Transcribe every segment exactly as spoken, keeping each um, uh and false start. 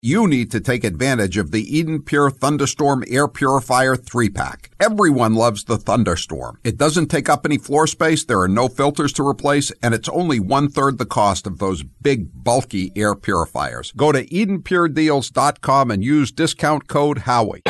You need to take advantage of the Eden Pure Thunderstorm Air Purifier three pack. Everyone loves the Thunderstorm. It doesn't take up any floor space, there are no filters to replace, and it's only one-third the cost of those big, bulky air purifiers. Go to eden pure deals dot com and use discount code Howie.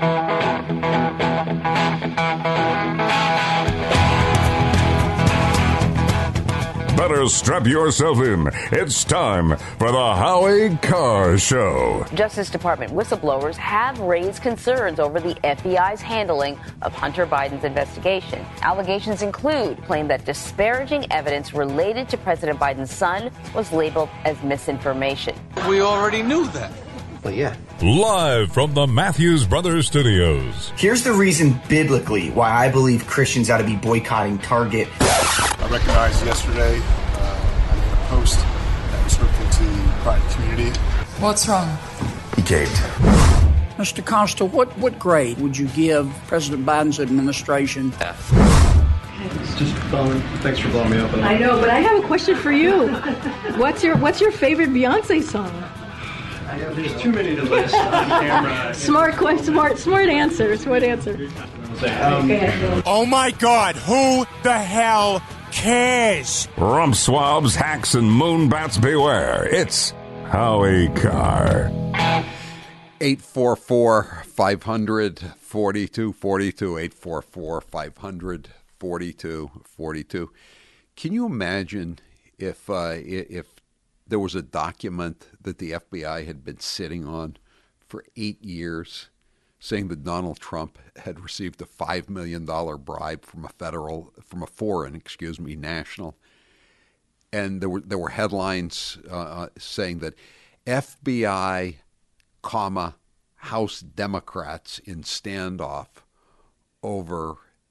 Better strap yourself in. It's time for the Howie Carr Show. Justice Department whistleblowers have raised concerns over the F B I's handling of Hunter Biden's investigation. Allegations include claim that disparaging evidence related to President Biden's son was labeled as misinformation. We already knew that. Well, yeah. Live from the Matthews Brothers Studios. Here's the reason biblically why I believe Christians ought to be boycotting Target. I recognized yesterday uh, I made a post that was hurtful to the private community. What's wrong? He caved. Mister Costa, what, what grade would you give President Biden's administration? F. Just blowing, thanks for blowing me up. I know, but I have a question for you. What's your What's your favorite Beyonce song? I know, there's too many to list on camera. Smart question, smart, smart answer, smart answer. Um, oh my God, who the hell cares? Rump swabs, hacks, and moonbats beware. It's Howie Carr. eight four four, five hundred, forty-two forty-two, eight four four, five hundred, forty-two forty-two. Can you imagine if uh, if there was a document that the F B I had been sitting on for eight years saying that Donald Trump had received a five million dollars bribe from a federal, from a foreign, excuse me, national. And there were there were headlines uh, saying that F B I, comma, House Democrats in standoff over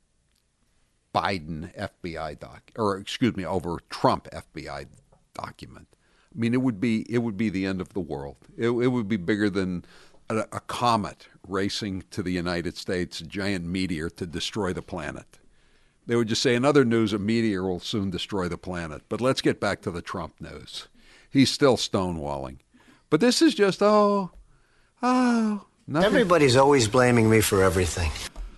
Biden F B I doc, or excuse me, over Trump F B I document. I mean, it would be it would be the end of the world. It, it would be bigger than a, a comet racing to the United States, a giant meteor to destroy the planet. They would just say, in other news, a meteor will soon destroy the planet. But let's get back to the Trump news. He's still stonewalling. But this is just, oh, oh. Nothing. Everybody's always blaming me for everything.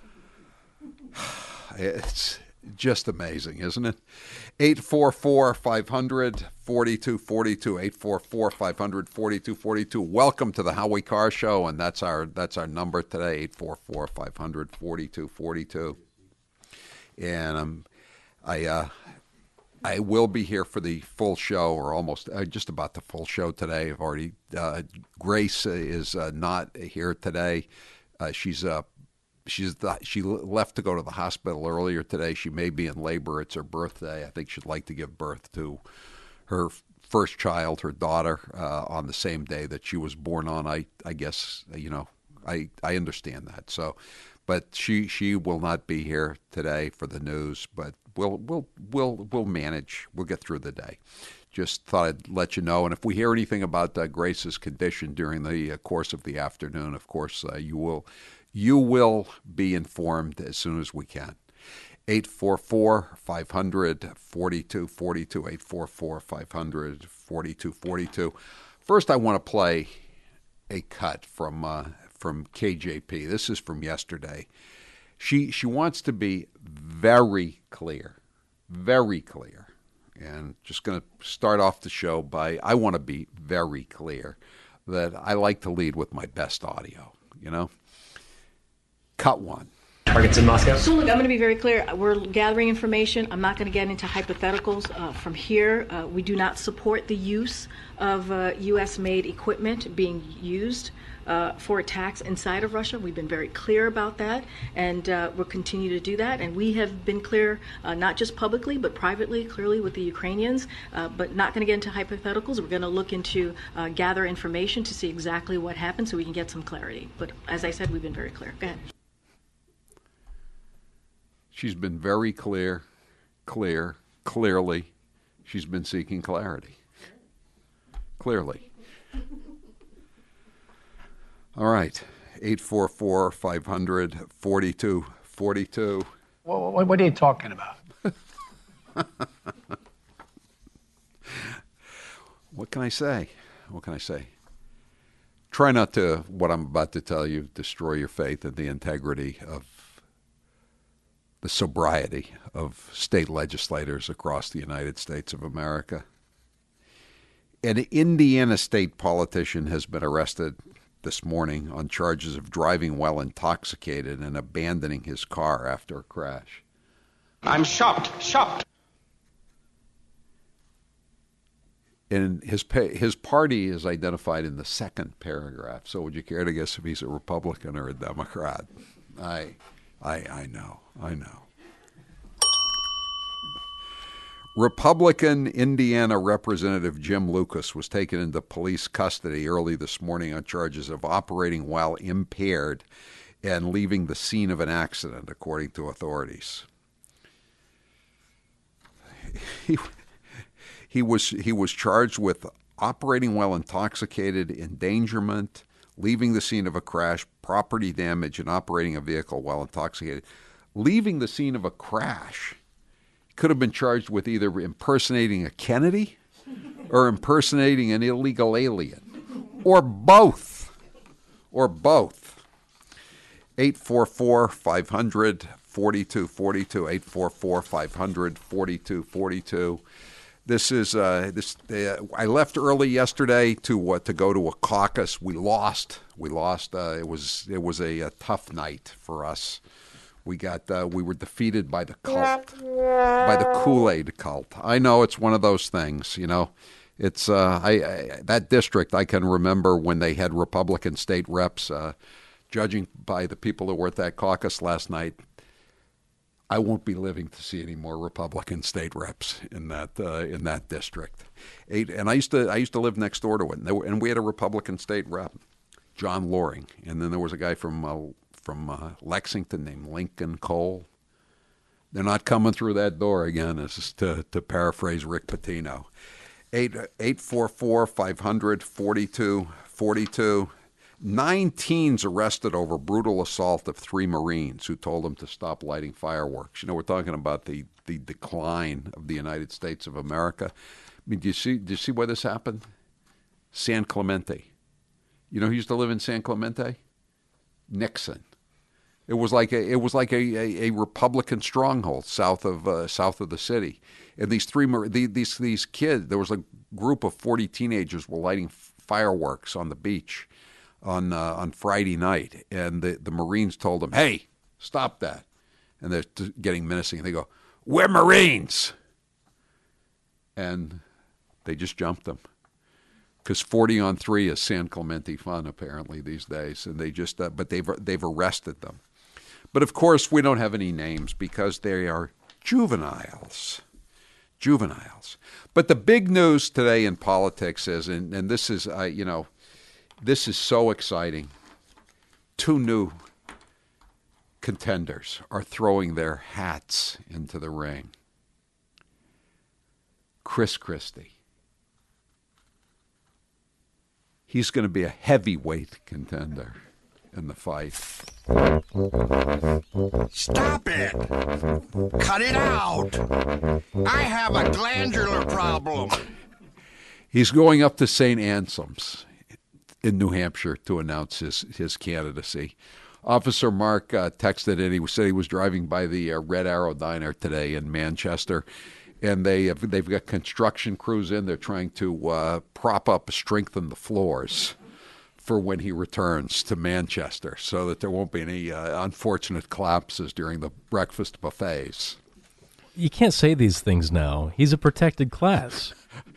It's just amazing, isn't it? eight four four, five hundred, forty-two forty-two, eight four four, five hundred, forty-two forty-two. Welcome to the Howie Carr Show, and that's our that's our number today, eight four four, five hundred, forty-two forty-two. And um, I uh, I will be here for the full show, or almost uh, just about the full show today. I've already uh, Grace is uh, not here today. Uh, she's uh, She's the, she left to go to the hospital earlier today. She may be in labor. It's her birthday. I think she'd like to give birth to her first child, her daughter, uh, on the same day that she was born on. I I guess, you know, I I understand that. So, but she she will not be here today for the news. But we'll we'll we'll we'll manage. We'll get through the day. Just thought I'd let you know. And if we hear anything about uh, Grace's condition during the uh, course of the afternoon, of course, uh, you will. You will be informed as soon as we can. eight four four, five hundred, forty-two forty-two, eight four four, five hundred, forty-two forty-two. First, I want to play a cut from uh, from K J P. This is from yesterday. She she wants to be very clear, very clear. And just going to start off the show by, I want to be very clear that I like to lead with my best audio, you know? Cut one. Targets in Moscow. So look, I'm going to be very clear. We're gathering information. I'm not going to get into hypotheticals uh, from here. Uh, we do not support the use of uh, U S-made equipment being used uh, for attacks inside of Russia. We've been very clear about that, and uh, we'll continue to do that. And we have been clear, uh, not just publicly, but privately, clearly with the Ukrainians, uh, but not going to get into hypotheticals. We're going to look into, uh, gather information to see exactly what happened so we can get some clarity. But as I said, we've been very clear. Go ahead. She's been very clear, clear, clearly. She's been seeking clarity. Clearly. All right. eight four four, five hundred, forty-two forty-two. What, what, what are you talking about? What can I say? What can I say? Try not to, what I'm about to tell you, destroy your faith in the integrity of the sobriety of state legislators across the United States of America. An Indiana state politician has been arrested this morning on charges of driving while intoxicated and abandoning his car after a crash. I'm shocked, shocked. And his his party is identified in the second paragraph. So would you care to guess if he's a Republican or a Democrat? I, I, I know, I know. Republican Indiana Representative Jim Lucas was taken into police custody early this morning on charges of operating while impaired and leaving the scene of an accident, according to authorities. He, he was he was charged with operating while intoxicated, endangerment, leaving the scene of a crash, property damage, and operating a vehicle while intoxicated. Leaving the scene of a crash. Could have been charged with either impersonating a Kennedy or impersonating an illegal alien, or both, or both. eight four four, five hundred, forty-two forty-two, eight four four, five hundred, forty-two forty-two. This is uh, this. Uh, I left early yesterday to uh, to go to a caucus. We lost. We lost. Uh, it was it was a, a tough night for us. We got uh, we were defeated by the cult, by the Kool-Aid cult. I know it's one of those things, you know. It's uh, I, I that district. I can remember when they had Republican state reps. Uh, judging by the people that were at that caucus last night, I won't be living to see any more Republican state reps in that uh, in that district. Eight, and I used to I used to live next door to it, and, were, and we had a Republican state rep, John Loring, and then there was a guy from. Uh, from uh, Lexington named Lincoln Cole. They're not coming through that door again, as to, to paraphrase Rick Pitino. eight four four, five hundred, forty-two forty-two. Nine teens arrested over brutal assault of three Marines who told them to stop lighting fireworks. You know, we're talking about the, the decline of the United States of America. I mean, do you see, do you see where this happened? San Clemente. You know who used to live in San Clemente? Nixon. It was like a it was like a, a, a Republican stronghold south of uh, south of the city, and these three these these kids. There was a group of forty teenagers were lighting fireworks on the beach on uh, on Friday night, and the, the Marines told them, "Hey, stop that!" And they're t- getting menacing. And they go, "We're Marines," and they just jumped them. Because forty on three is San Clemente fun apparently these days, and they just uh, but they've they've arrested them. But of course we don't have any names because they are juveniles, juveniles. But the big news today in politics is, and, and this is uh, you know, this is so exciting. Two new contenders are throwing their hats into the ring. Chris Christie. He's going to be a heavyweight contender in the fight. Stop it! Cut it out! I have a glandular problem. He's going up to Saint Anselm's in New Hampshire to announce his, his candidacy. Officer Mark uh, texted in. He said he was driving by the uh, Red Arrow Diner today in Manchester, and they have, they've got construction crews in. They're trying to uh, prop up, strengthen the floors for when he returns to Manchester so that there won't be any uh, unfortunate collapses during the breakfast buffets. You can't say these things now. He's a protected class.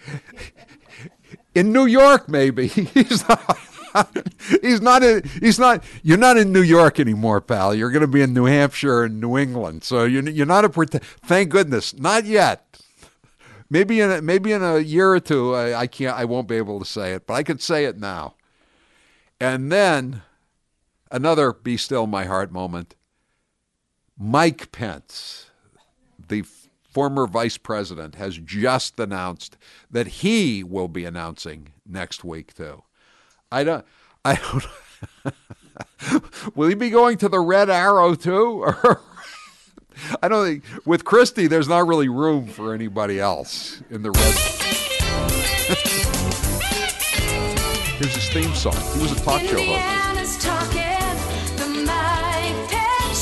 In New York, maybe. He's not. He's not. In, he's not. You're not in New York anymore, pal. You're going to be in New Hampshire and New England. So you're you're not a. Thank goodness, not yet. Maybe in a, maybe in a year or two, I, I can't. I won't be able to say it, but I could say it now. And then another "Be Still My Heart" moment. Mike Pence, the former vice president, has just announced that he will be announcing next week too. I don't. I don't. Will he be going to the Red Arrow too? Or I don't think with Christie, there's not really room for anybody else in the Red. Here's a theme song. He was a talk show host. Talking, the Mike Peck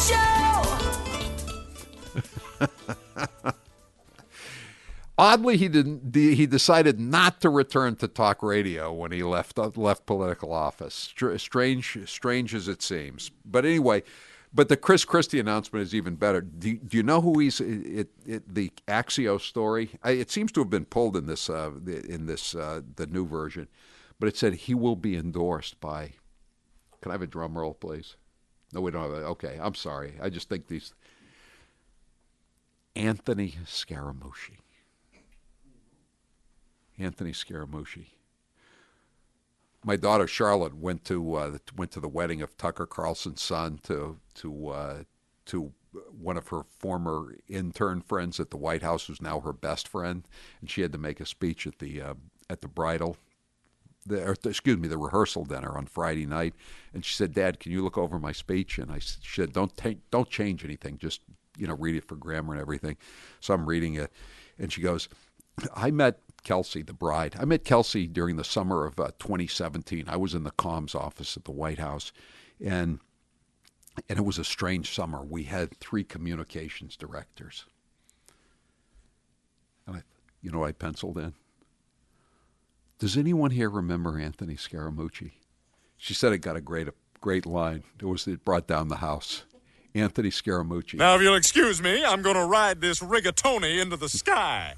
Show. Oddly, he didn't. He decided not to return to talk radio when he left left political office. Strange, strange as it seems. But anyway, but the Chris Christie announcement is even better. Do, do you know who he's? It, it, the Axios story. I, it seems to have been pulled in this uh, in this uh, the new version, but it said he will be endorsed by. Can I have a drum roll, please? No, we don't have it. Okay, I'm sorry. I just think these. Anthony Scaramucci. Anthony Scaramucci. My daughter Charlotte went to uh, went to the wedding of Tucker Carlson's son to to uh, to one of her former intern friends at the White House, who's now her best friend, and she had to make a speech at the uh, at the bridal, the, or, excuse me, the rehearsal dinner on Friday night. And she said, "Dad, can you look over my speech?" And I she said, "Don't take, don't change anything, just you know read it for grammar and everything." So I'm reading it, and she goes, "I met Kelsey, the bride. I met Kelsey during the summer of uh, twenty seventeen. I was in the comms office at the White House, and and it was a strange summer. We had three communications directors." And I, you know, I penciled in. Does anyone here remember Anthony Scaramucci? She said it got a great, a great line. It was it brought down the house. Anthony Scaramucci. Now, if you'll excuse me, I'm going to ride this rigatoni into the sky.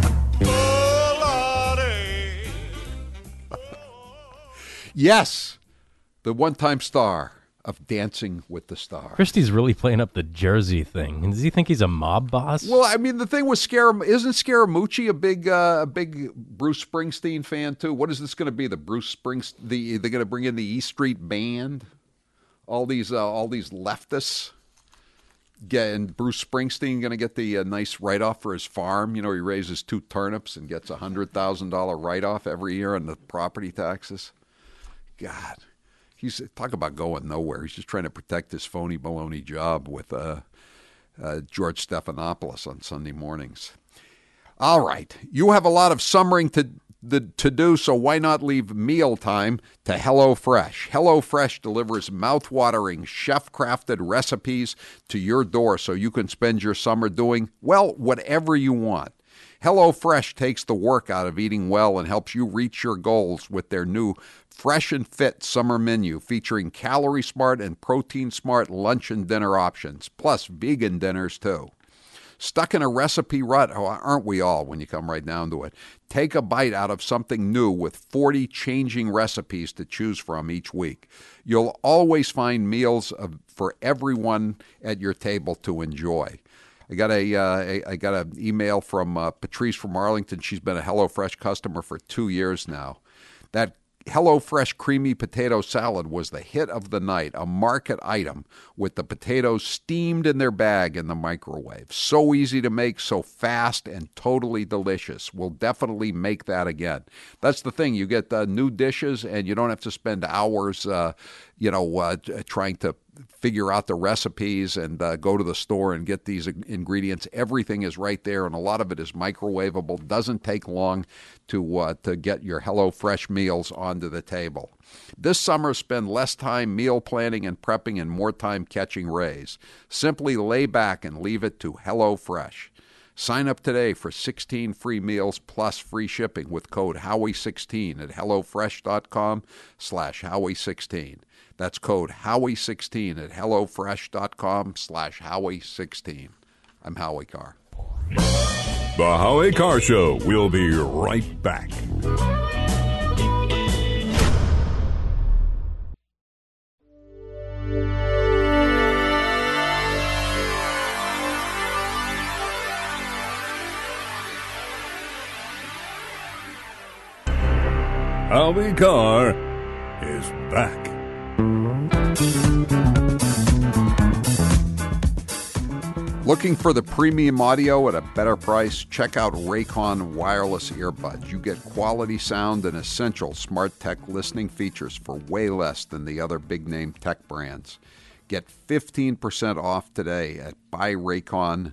Yes, the one-time star of Dancing with the Stars. Christie's really playing up the Jersey thing. Does he think he's a mob boss? Well, I mean, the thing with Scaram isn't Scaramucci a big, uh, a big Bruce Springsteen fan too? What is this going to be? The Bruce Springs? The they're going to bring in the E Street Band? All these, uh, all these leftists. Get, and Bruce Springsteen going to get the uh, nice write-off for his farm. You know, he raises two turnips and gets a one hundred thousand dollars write-off every year on the property taxes. God, he's talk about going nowhere. He's just trying to protect his phony baloney job with uh, uh, George Stephanopoulos on Sunday mornings. All right, you have a lot of summering to the, to do, so why not leave meal time to HelloFresh? HelloFresh delivers mouth-watering, chef-crafted recipes to your door so you can spend your summer doing, well, whatever you want. HelloFresh takes the work out of eating well and helps you reach your goals with their new Fresh and Fit summer menu featuring Calorie Smart and Protein Smart lunch and dinner options, plus vegan dinners too. Stuck in a recipe rut? Oh, aren't we all when you come right down to it? Take a bite out of something new with forty changing recipes to choose from each week. You'll always find meals of, for everyone at your table to enjoy. I got a, uh, a I got an email from uh, Patrice from Arlington. She's been a HelloFresh customer for two years now. That HelloFresh creamy potato salad was the hit of the night, a market item with the potatoes steamed in their bag in the microwave. So easy to make, so fast, and totally delicious. We'll definitely make that again. That's the thing. You get uh, new dishes, and you don't have to spend hours, uh, you know, uh, trying to figure out the recipes and uh, go to the store and get these ingredients. Everything is right there, and a lot of it is microwavable. Doesn't take long to uh, to get your HelloFresh meals onto the table. This summer, spend less time meal planning and prepping and more time catching rays. Simply lay back and leave it to HelloFresh. Sign up today for sixteen free meals plus free shipping with code Howie sixteen at HelloFresh.com slash Howie sixteen. That's code Howie sixteen at HelloFresh.com slash Howie sixteen. I'm Howie Carr. The Howie Carr Show. We'll be right back. Howie Carr is back. Looking for the premium audio at a better price? Check out Raycon wireless earbuds. You get quality sound and essential smart tech listening features for way less than the other big-name tech brands. Get fifteen percent off today at buyraycon.com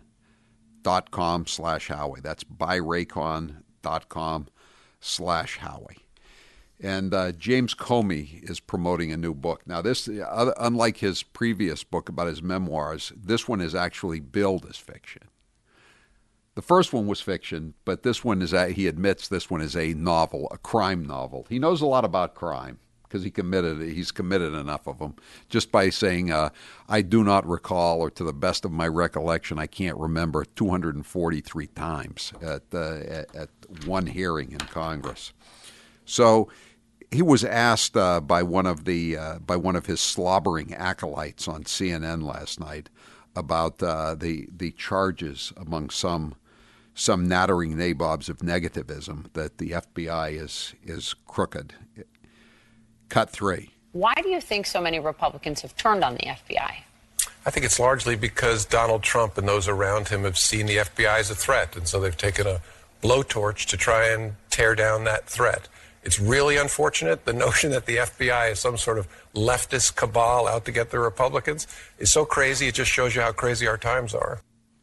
slash Howie. That's buyraycon.com slash Howie. And uh, James Comey is promoting a new book. Now, this, uh, unlike his previous book about his memoirs, this one is actually billed as fiction. The first one was fiction, but this one is, a, he admits this one is a novel, a crime novel. He knows a lot about crime because he committed, he's committed enough of them just by saying, uh, I do not recall, or to the best of my recollection, I can't remember, two hundred forty-three times at, uh, at, at one hearing in Congress. So he was asked uh, by one of the uh, by one of his slobbering acolytes on C N N last night about uh, the the charges among some some nattering nabobs of negativism that the F B I is is crooked. Cut three. Why do you think so many Republicans have turned on the F B I? I think it's largely because Donald Trump and those around him have seen the F B I as a threat, and so they've taken a blowtorch to try and tear down that threat. It's really unfortunate. The notion that the F B I is some sort of leftist cabal out to get the Republicans is so crazy. It just shows you how crazy our times are.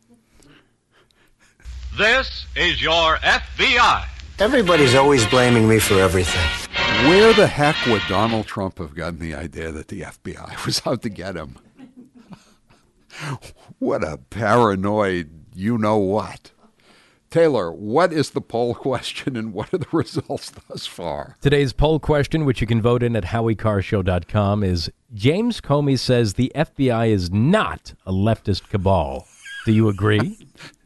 This is your F B I. Everybody's always blaming me for everything. Where the heck would Donald Trump have gotten the idea that the F B I was out to get him? What a paranoid you-know-what. Taylor, what is the poll question and what are the results thus far? Today's poll question, which you can vote in at howie carr show dot com, is James Comey says the F B I is not a leftist cabal. Do you agree?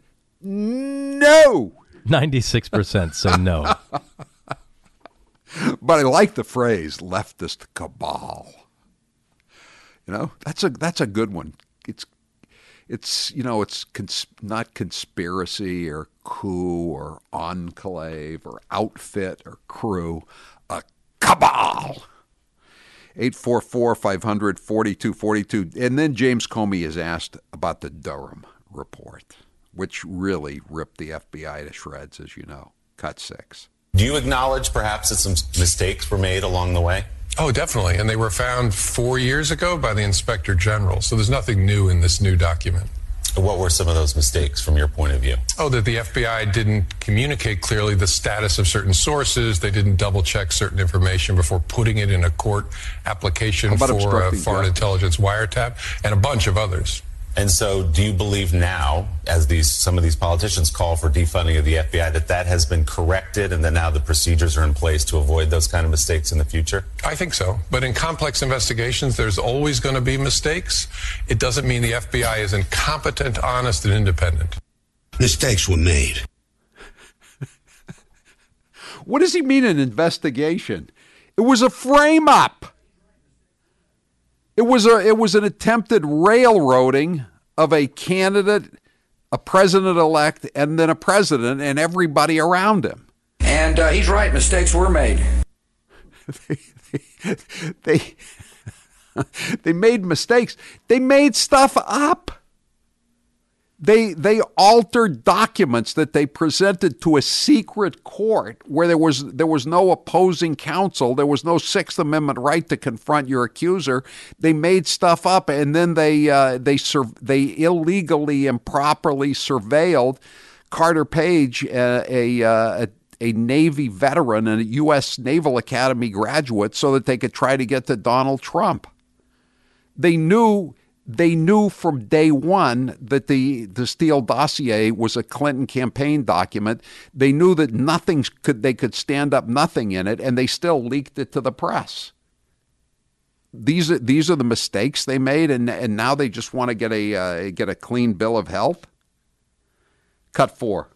No! ninety-six percent say no. But I like the phrase leftist cabal. You know, that's a that's a good one. It's It's, you know, it's cons- not conspiracy or coup or enclave or outfit or crew, a cabal. eight four four, five hundred, forty-two forty-two. And then James Comey is asked about the Durham report, which really ripped the F B I to shreds, as you know. Cut six. Do you acknowledge perhaps that some mistakes were made along the way? Oh, definitely. And they were found four years ago by the Inspector General. So there's nothing new in this new document. What were some of those mistakes from your point of view? Oh, that the F B I didn't communicate clearly the status of certain sources. They didn't double check certain information before putting it in a court application for a foreign intelligence wiretap, and a bunch of others. And so do you believe now, as these some of these politicians call for defunding of the F B I, that that has been corrected and that now the procedures are in place to avoid those kind of mistakes in the future? I think so. But in complex investigations, there's always going to be mistakes. It doesn't mean the F B I is incompetent, honest, and independent. Mistakes were made. What does he mean an investigation? It was a frame-up. It was a it was an attempted railroading of a candidate, a president-elect, and then a president, and everybody around him. And uh, he's right. Mistakes were made. they, they, they made mistakes. They made stuff up. They they altered documents that they presented to a secret court where there was there was no opposing counsel. There was no Sixth Amendment right to confront your accuser. They made stuff up, and then they uh, they sur- they illegally, improperly surveilled Carter Page, uh, a, uh, a a Navy veteran and a U S Naval Academy graduate, so that they could try to get to Donald Trump. They knew. They knew from day one that the, the Steele dossier was a Clinton campaign document. They knew that nothing could they could stand up nothing in it, and they still leaked it to the press. These are these are the mistakes they made, and and now they just want to get a uh, get a clean bill of health. Cut four.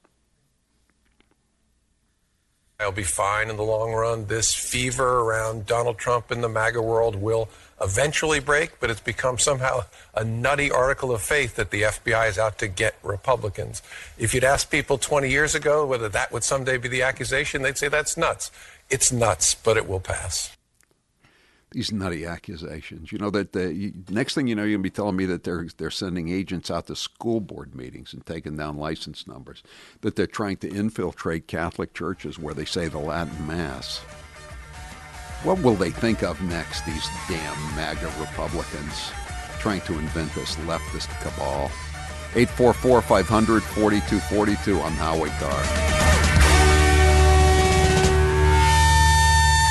I'll be fine in the long run. This fever around Donald Trump in the MAGA world will eventually break, but it's become somehow a nutty article of faith that the F B I is out to get Republicans. If you'd asked people twenty years ago whether that would someday be the accusation, they'd say that's nuts. It's nuts, but it will pass. These nutty accusations. You know, that the you, next thing you know, you're going to be telling me that they're they're sending agents out to school board meetings and taking down license numbers, that they're trying to infiltrate Catholic churches where they say the Latin Mass. What will they think of next, these damn MAGA Republicans trying to invent this leftist cabal? eight four four, five hundred, forty-two forty-two. I'm Howie Carr.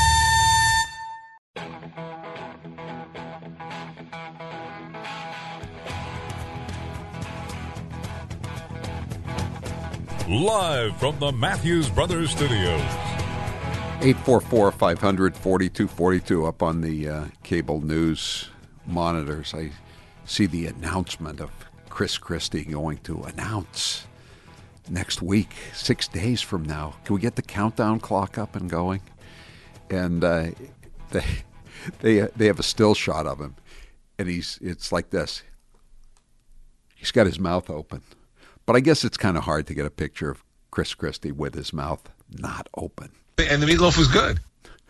live from the Matthews Brothers Studios. eight four four, five hundred, forty-two forty-two up on the uh, cable news monitors. I see the announcement of Chris Christie going to announce next week, six days from now. Can we get the countdown clock up and going? And uh, they they they have a still shot of him, and he's it's like this. He's got his mouth open, but I guess it's kind of hard to get a picture of Chris Christie with his mouth not open. And the meatloaf was good.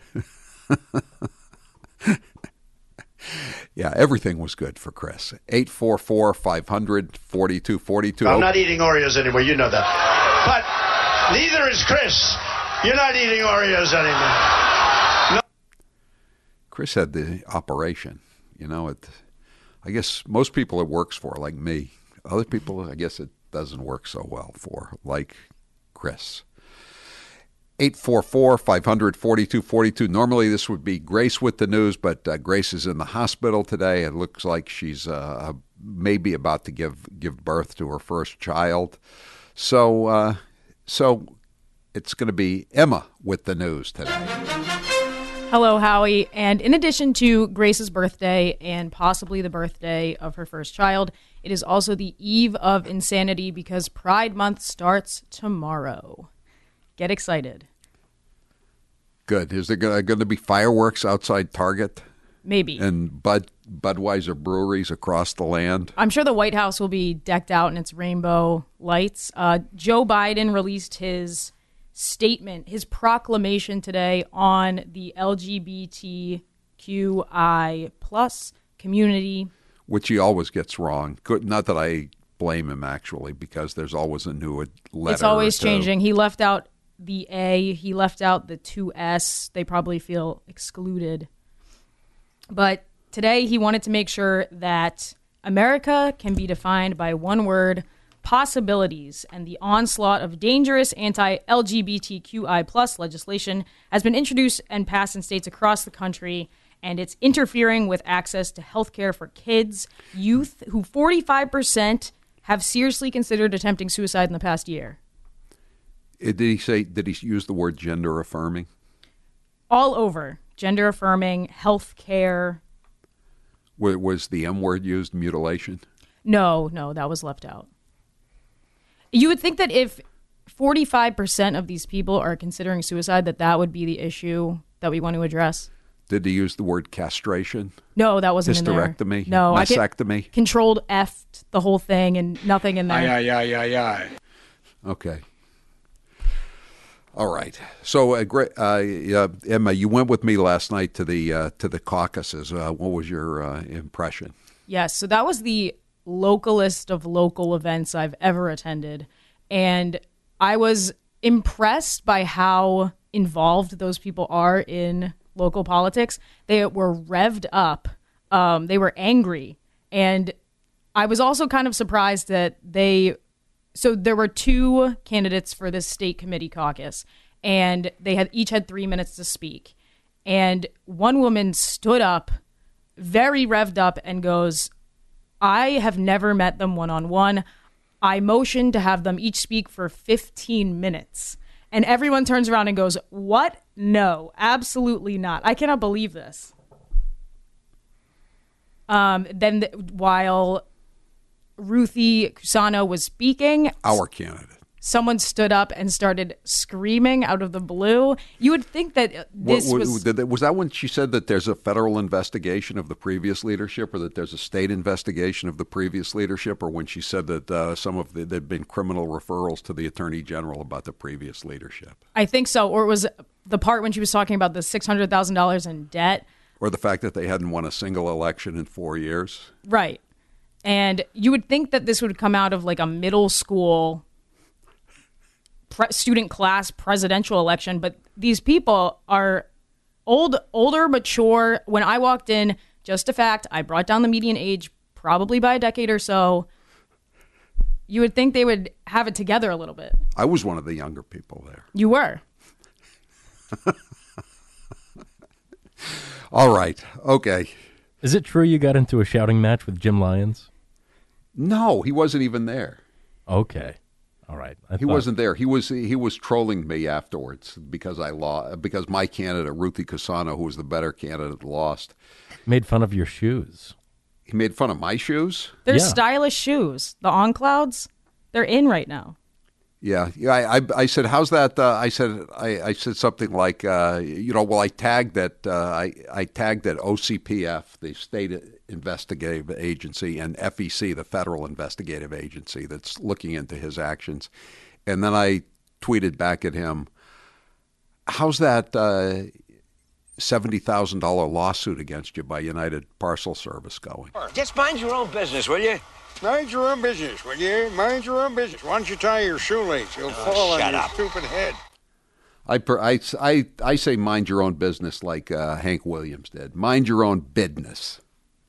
Yeah, everything was good for Chris. eight four four, five hundred, forty-two forty-two. I'm not eating Oreos anymore. You know that. But neither is Chris. You're not eating Oreos anymore. No. Chris had the operation. You know, it. I guess most people it works for, like me. Other people, I guess it doesn't work so well for, like Chris. eight four four, five hundred, forty-two forty-two. Normally this would be Grace with the news, but uh, Grace is in the hospital today. It looks like she's uh, maybe about to give give birth to her first child. So, uh, so it's going to be Emma with the news today. Hello, Howie. And in addition to Grace's birthday and possibly the birthday of her first child, it is also the eve of insanity because Pride Month starts tomorrow. Get excited. Good. Is there going to be fireworks outside Target? Maybe. And Bud Budweiser breweries across the land? I'm sure the White House will be decked out in its rainbow lights. Uh, Joe Biden released his statement, his proclamation today on the L G B T Q I plus community. Which he always gets wrong. Good. Not that I blame him, actually, because there's always a new letter. It's always changing. He left out the A. He left out the two S. They probably feel excluded. But today he wanted to make sure that America can be defined by one word, possibilities, and the onslaught of dangerous anti-L G B T Q I plus legislation has been introduced and passed in states across the country, and it's interfering with access to health care for kids, youth, who forty-five percent have seriously considered attempting suicide in the past year. Did he say, did he use the word gender affirming? All over. Gender affirming, health care. Was the M word used, mutilation? No, no, that was left out. You would think that if forty-five percent of these people are considering suicide, that that would be the issue that we want to address. Did he use the word castration? No, that wasn't in there. Hysterectomy? No. Mastectomy? I controlled F'd the whole thing and nothing in there. Aye, aye, aye, aye, aye. Okay. All right. So, uh, great, uh, uh, Emma, you went with me last night to the uh, to the caucuses. Uh, what was your uh, impression? Yes, so that was the localest of local events I've ever attended, and I was impressed by how involved those people are in local politics. They were revved up. Um, they were angry, and I was also kind of surprised that they. So there were two candidates for this state committee caucus, and they had each had three minutes to speak. And one woman stood up, very revved up, and goes, I have never met them one-on-one. I motioned to have them each speak for fifteen minutes. And everyone turns around and goes, what? No, absolutely not. I cannot believe this. Um, then th- while Ruthie Cusano was speaking, our candidate, someone stood up and started screaming out of the blue. You would think that this what, what, was... Did, was that when she said that there's a federal investigation of the previous leadership, or that there's a state investigation of the previous leadership, or when she said that uh, some of the, there'd been criminal referrals to the attorney general about the previous leadership? I think so. Or it was the part when she was talking about the six hundred thousand dollars in debt. Or the fact that they hadn't won a single election in four years. Right. And you would think that this would come out of like a middle school pre- student class presidential election, but these people are old, older, mature. When I walked in, just a fact, I brought down the median age probably by a decade or so. You would think they would have it together a little bit. I was one of the younger people there. You were. All right. Okay. Is it true you got into a shouting match with Jim Lyons? No, he wasn't even there. Okay. All right. I He thought- wasn't there. He was he was trolling me afterwards because I lost, because my candidate, Ruthie Cusano, who was the better candidate, lost. Made fun of your shoes. He made fun of my shoes? They're Yeah. stylish shoes. The On Clouds, they're in right now. Yeah, yeah. I, I, I said, "How's that?" Uh, I said, I, I said something like, uh, you know, well, I tagged that, uh, I, I tagged that O C P F, the State Investigative Agency, and F E C, the Federal Investigative Agency, that's looking into his actions, and then I tweeted back at him, "How's that uh, seventy thousand dollar lawsuit against you by United Parcel Service going?" Just mind your own business, will you? Mind your own business, will you? Mind your own business. Why don't you tie your shoelace? You'll fall on shut your up. stupid head. I, per, I, I, I say mind your own business like uh, Hank Williams did. Mind your own business.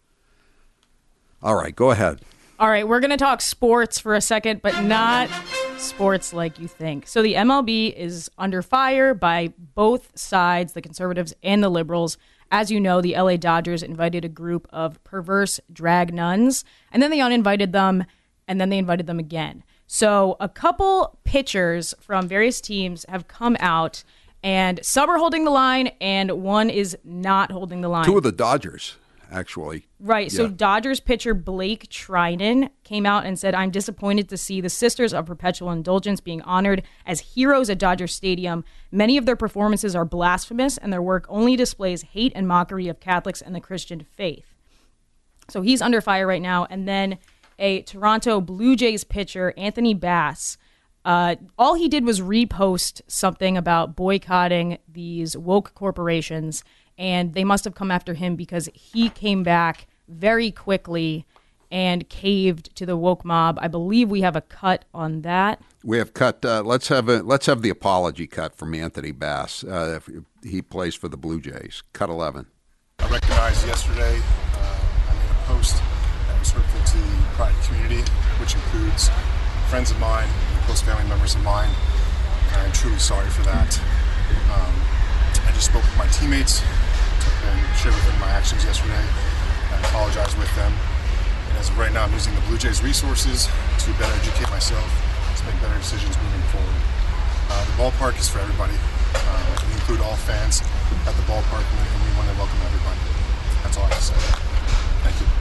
All right, go ahead. All right, we're going to talk sports for a second, but not sports like you think. So the M L B is under fire by both sides, the conservatives and the liberals. As you know, the L A Dodgers invited a group of perverse drag nuns, and then they uninvited them, and then they invited them again. So a couple pitchers from various teams have come out, and some are holding the line, and one is not holding the line. Two of the Dodgers, actually. Right. So Yeah. Dodgers pitcher Blake Trinan came out and said, "I'm disappointed to see the Sisters of Perpetual Indulgence being honored as heroes at Dodger Stadium. Many of their performances are blasphemous, and their work only displays hate and mockery of Catholics and the Christian faith." So he's under fire right now. And then a Toronto Blue Jays pitcher, Anthony Bass, uh, all he did was repost something about boycotting these woke corporations, and they must have come after him because he came back very quickly and caved to the woke mob. I believe we have a cut on that. We have cut. Uh, let's have a let's have the apology cut from Anthony Bass. Uh, if he plays for the Blue Jays. Cut eleven. I recognized yesterday uh, I made a post that was hurtful to the Pride community, which includes friends of mine and close family members of mine. And I'm truly sorry for that. Um, I just spoke with my teammates and shared with them my actions yesterday. I apologize with them. And as of right now, I'm using the Blue Jays resources to better educate myself, to make better decisions moving forward. Uh, the ballpark is for everybody. Uh, we include all fans at the ballpark, and we, and we want to welcome everybody. That's all I have to say. Thank you.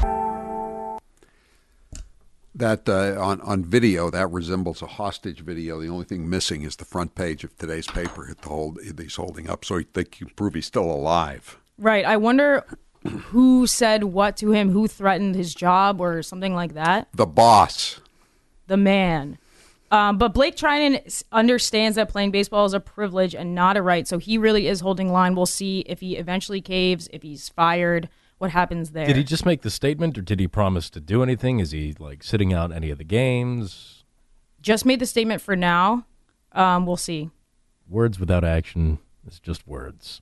That uh, on on video, that resembles a hostage video. The only thing missing is the front page of today's paper. The hold, he's holding up, so they can prove he's still alive. Right. I wonder who said what to him, who threatened his job or something like that. The boss. The man. Um, but Blake Trinan s- understands that playing baseball is a privilege and not a right, so he really is holding line. We'll see if he eventually caves, if he's fired, what happens there. Did he just make the statement, or did he promise to do anything? Is he like sitting out any of the games? Just made the statement for now. Um, we'll see. Words without action is just words.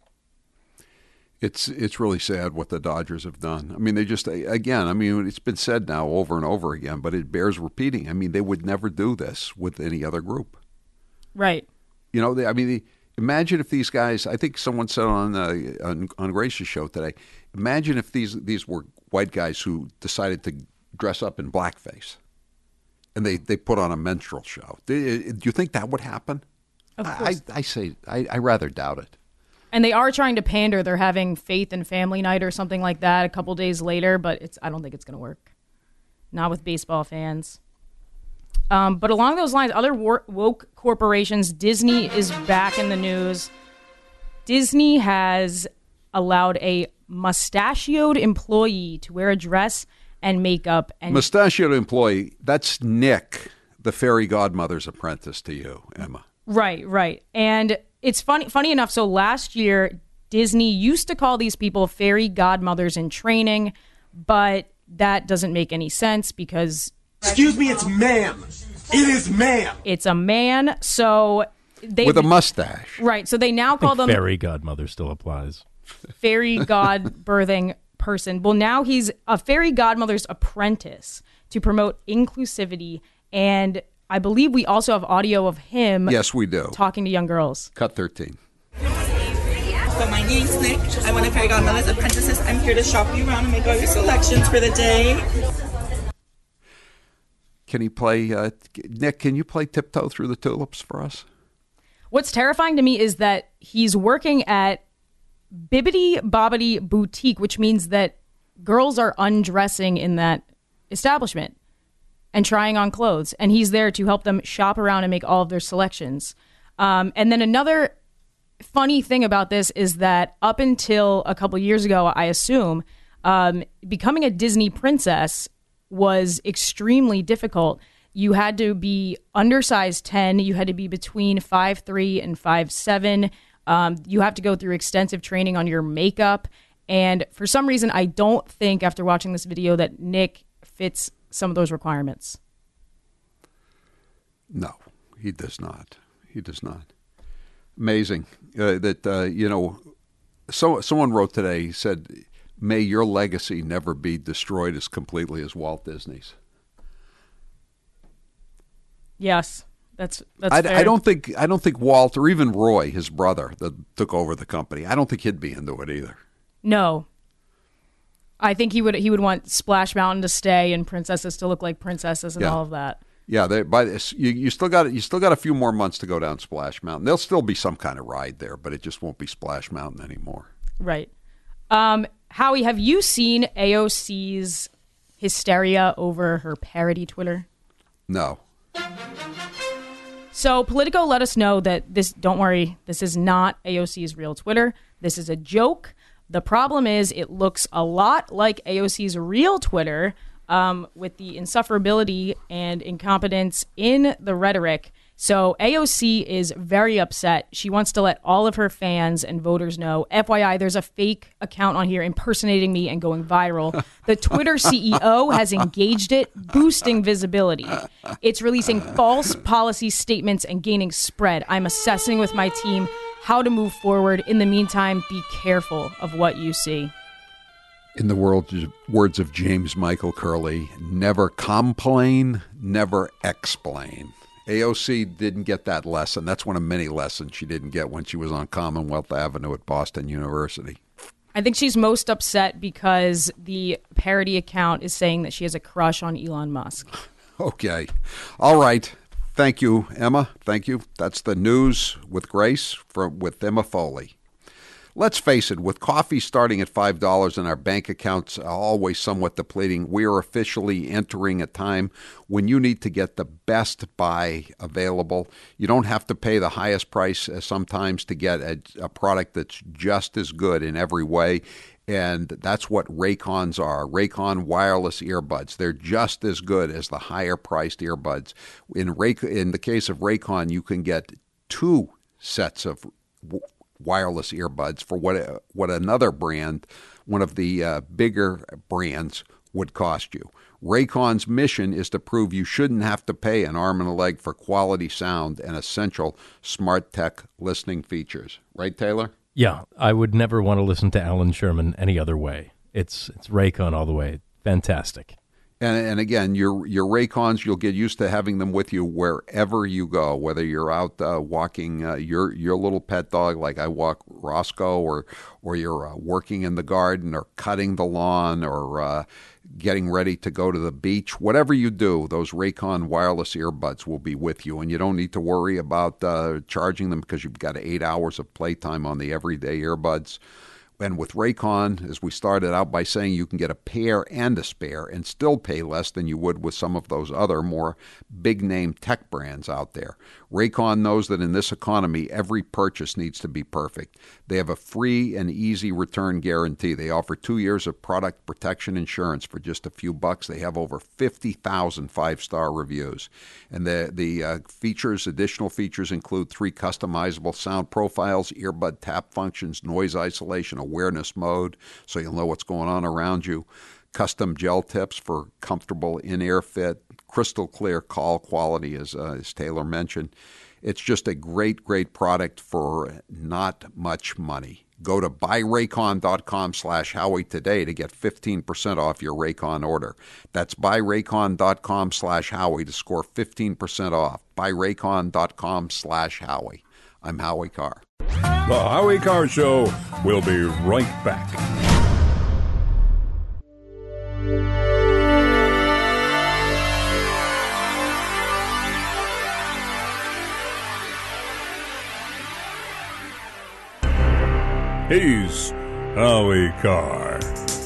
It's it's really sad what the Dodgers have done. I mean, they just, again, I mean, it's been said now over and over again, but it bears repeating. I mean, they would never do this with any other group. Right. You know, they, I mean, they, imagine if these guys, I think someone said on, uh, on on Grace's show today, imagine if these these were white guys who decided to dress up in blackface and they, they put on a minstrel show. Do, do you think that would happen? Of I, course. I, I say, I, I rather doubt it. And they are trying to pander. They're having Faith and Family Night or something like that a couple days later, but it's I don't think it's going to work. Not with baseball fans. Um, but along those lines, other wor- woke corporations, Disney is back in the news. Disney has allowed a mustachioed employee to wear a dress and makeup. And Mustachioed employee, that's Nick, the fairy godmother's apprentice to you, Emma. Right, right. And it's funny funny enough, so last year Disney used to call these people fairy godmothers in training, but that doesn't make any sense because Excuse me, it's ma'am. It is ma'am. It's a man, so they with a mustache. Right, so they now call them Fairy godmother still applies. fairy god birthing person. Well, now he's a fairy godmother's apprentice to promote inclusivity, and I believe we also have audio of him Yes, we do. talking to young girls. Cut thirteen. So my name's Nick. I'm one of Fairy Godmother's apprentices. I'm here to shop you around and make all your selections for the day. Can he play, uh, Nick, can you play Tiptoe Through the Tulips for us? What's terrifying to me is that he's working at Bibbidi Bobbidi Boutique, which means that girls are undressing in that establishment and trying on clothes. And he's there to help them shop around and make all of their selections. Um, and then another funny thing about this is that up until a couple years ago, I assume, um, becoming a Disney princess was extremely difficult. You had to be undersized ten. You had to be between five three and five seven. Um, you have to go through extensive training on your makeup. And for some reason, I don't think after watching this video that Nick fits some of those requirements. No, he does not. He does not. Amazing uh, that, uh, you know, so someone wrote today, said, may your legacy never be destroyed as completely as Walt Disney's. Yes, that's that's I, fair. I don't think I don't think Walt or even Roy, his brother, that took over the company, I don't think he'd be into it either. No. I think he would he would want Splash Mountain to stay and princesses to look like princesses and Yeah. all of that. Yeah, they, by this, you, you still got you still got a few more months to go down Splash Mountain. There'll still be some kind of ride there, but it just won't be Splash Mountain anymore. Right. Um, Howie, have you seen A O C's hysteria over her parody Twitter? No. So Politico let us know that this, don't worry, this is not A O C's real Twitter. This is a joke. The problem is it looks a lot like A O C's real Twitter, um, with the insufferability and incompetence in the rhetoric. So A O C is very upset. She wants to let all of her fans and voters know, F Y I, there's a fake account on here impersonating me and going viral. The Twitter C E O has engaged it, boosting visibility. It's releasing false policy statements and gaining spread. I'm assessing with my team how to move forward. In the meantime, be careful of what you see. In the world, words of James Michael Curley, never complain, never explain. A O C didn't get that lesson. That's one of many lessons she didn't get when she was on Commonwealth Avenue at Boston University. I think she's most upset because the parody account is saying that she has a crush on Elon Musk. Okay. All right. Thank you, Emma. Thank you. That's the news with Grace from with Emma Foley. Let's face it, with coffee starting at five dollars and our bank accounts always somewhat depleting, we are officially entering a time when you need to get the best buy available. You don't have to pay the highest price uh, sometimes to get a, a product that's just as good in every way. And that's what Raycons are. Raycon wireless earbuds. They're just as good as the higher priced earbuds. In Ray, in the case of Raycon, you can get two sets of w- wireless earbuds for what what another brand, one of the uh, bigger brands, would cost you. Raycon's mission is to prove you shouldn't have to pay an arm and a leg for quality sound and essential smart tech listening features. Right, Taylor? Yeah, I would never want to listen to Alan Sherman any other way. It's it's Raycon all the way. Fantastic. And, and again, your your Raycons, you'll get used to having them with you wherever you go, whether you're out uh, walking uh, your your little pet dog like I walk Roscoe, or or you're uh, working in the garden or cutting the lawn or uh, getting ready to go to the beach. Whatever you do, those Raycon wireless earbuds will be with you, and you don't need to worry about uh, charging them because you've got eight hours of playtime on the everyday earbuds. And with Raycon, as we started out by saying, you can get a pair and a spare and still pay less than you would with some of those other more big-name tech brands out there. Raycon knows that in this economy, every purchase needs to be perfect. They have a free and easy return guarantee. They offer two years of product protection insurance for just a few bucks. They have over fifty thousand five-star reviews. And the, the uh, features, additional features include three customizable sound profiles, earbud tap functions, noise isolation, awareness mode, so you'll know what's going on around you, custom gel tips for comfortable in-ear fit, crystal clear call quality, as, uh, as Taylor mentioned. It's just a great, great product for not much money. Go to buyraycon.com slash Howie today to get fifteen percent off your Raycon order. That's buyraycon.com slash Howie to score fifteen percent off. Buyraycon.com slash Howie. I'm Howie Carr. The Howie Carr Show will be right back. Here's Howie Carr.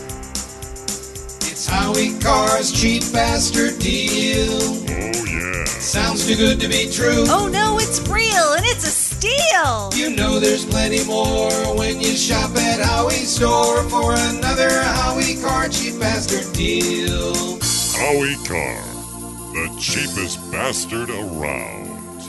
It's Howie Carr's cheap bastard deal. Oh, yeah. Sounds too good to be true. Oh, no, it's real, and it's a steal. You know there's plenty more when you shop at Howie's store for another Howie Carr cheap bastard deal. Howie Carr, the cheapest bastard around.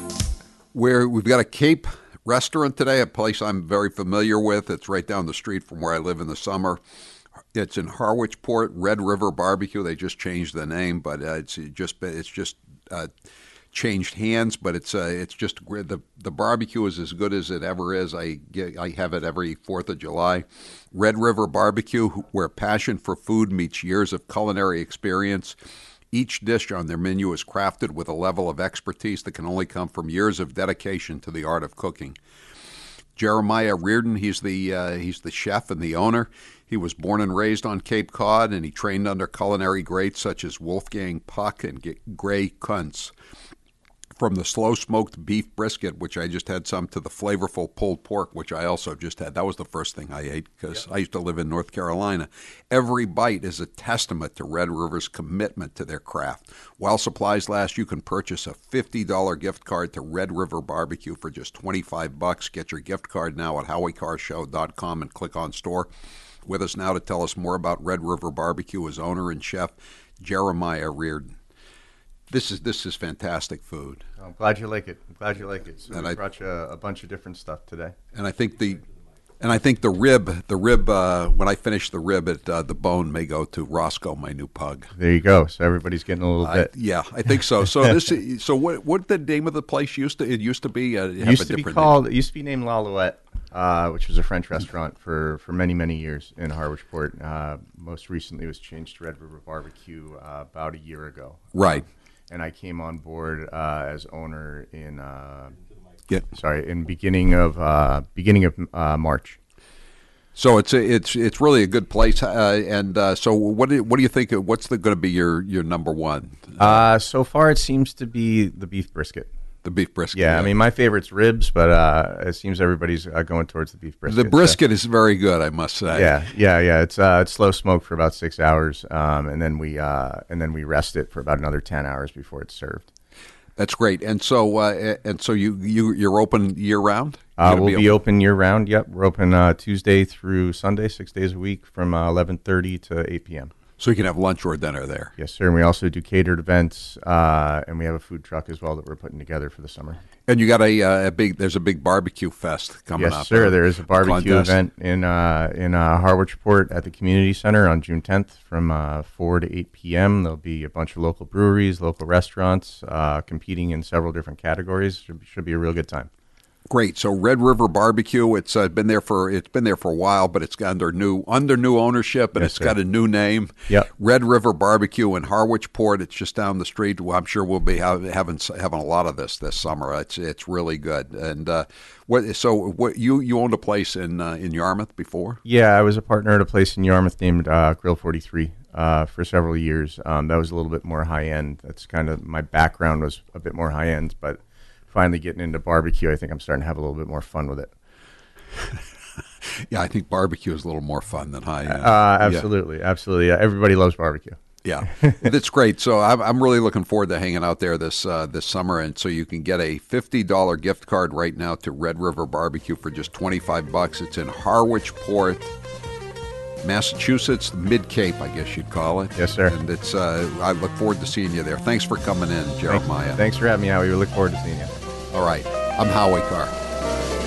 Where we've got a Cape restaurant today, a place I'm very familiar with. It's right down the street from where I live in the summer. It's in Harwichport, Red River Barbecue. They just changed the name, but uh, it's just it's just uh, changed hands. But it's uh, it's just the the barbecue is as good as it ever is. I get, I have it every Fourth of July. Red River Barbecue, where passion for food meets years of culinary experience. Each dish on their menu is crafted with a level of expertise that can only come from years of dedication to the art of cooking. Jeremiah Reardon, he's the uh, he's the chef and the owner. He was born and raised on Cape Cod, and he trained under culinary greats such as Wolfgang Puck and Gray Kuntz. From the slow-smoked beef brisket, which I just had some, to the flavorful pulled pork, which I also just had. That was the first thing I ate because yep. I used to live in North Carolina. Every bite is a testament to Red River's commitment to their craft. While supplies last, you can purchase a fifty dollars gift card to Red River Barbecue for just twenty-five bucks. Get your gift card now at howie car show dot com and click on store. With us now to tell us more about Red River Barbecue is owner and chef Jeremiah Reardon. This is this is fantastic food. I'm glad you like it. I'm glad you like it. So and we I brought you a, a bunch of different stuff today. And I think the, and I think the rib, the rib. Uh, when I finish the rib, it uh, the bone may go to Roscoe, my new pug. There you go. So everybody's getting a little I, bit. Yeah, I think so. So this, so what? What the name of the place used to? It used to be. Uh, It used to be called. Name. It used to be named L'Alouette, uh, which was a French restaurant for, for many many years in Harwichport. Uh, most recently, it was changed to Red River Barbecue uh, about a year ago. Right. And I came on board uh, as owner in uh, yeah. sorry in beginning of uh, beginning of uh, March. So it's a, it's it's really a good place. Uh, and uh, so what do, what do you think? What's going to be your, your number one? Uh, so far, it seems to be the beef brisket. The beef brisket. Yeah, yeah. I mean, my favorite's ribs, but uh, it seems everybody's uh, going towards the beef brisket. The brisket so. is very good, I must say. Yeah, yeah, yeah. It's uh, it's slow smoked for about six hours, um, and then we uh, and then we rest it for about another ten hours before it's served. That's great. And so uh, and so you you you're open year round. Uh, we'll be open? be open year round. Yep, we're open uh, Tuesday through Sunday, six days a week, from uh, eleven thirty to eight p.m. So you can have lunch or dinner there. Yes, sir. And we also do catered events, uh, and we have a food truck as well that we're putting together for the summer. And you got a, uh, a big. There's a big barbecue fest coming yes, up. Yes, sir. Uh, there is a barbecue event in uh, in uh, Harwichport at the community center on June tenth from uh, four to eight p.m. There'll be a bunch of local breweries, local restaurants uh, competing in several different categories. Should be, should be a real good time. Great. So Red River Barbecue, it's uh, been there for it's been there for a while, but it's got under new under new ownership, and yes, it's sir. got a new name. Yep. Red River Barbecue in Harwichport. It's just down the street. Well, I'm sure we'll be have, having having a lot of this this summer. It's it's really good. And uh, what so what you you owned a place in uh, in Yarmouth before? Yeah, I was a partner at a place in Yarmouth named uh, Grill forty-three uh, for several years. Um, that was a little bit more high end. That's kind of my background was a bit more high end, but. Finally getting into barbecue, I think I'm starting to have a little bit more fun with it. Yeah, I think barbecue is a little more fun than high end. Uh, absolutely, yeah. absolutely. Yeah, everybody loves barbecue. Yeah, that's great. So I'm I'm really looking forward to hanging out there this uh, this summer, and so you can get a fifty dollars gift card right now to Red River Barbecue for just twenty-five bucks. It's in Harwichport, Massachusetts, Mid-Cape, I guess you'd call it. Yes, sir. And it's uh, I look forward to seeing you there. Thanks for coming in, Jeremiah. Thanks, Thanks for having me out. We look forward to seeing you. All right. I'm Howie Carr.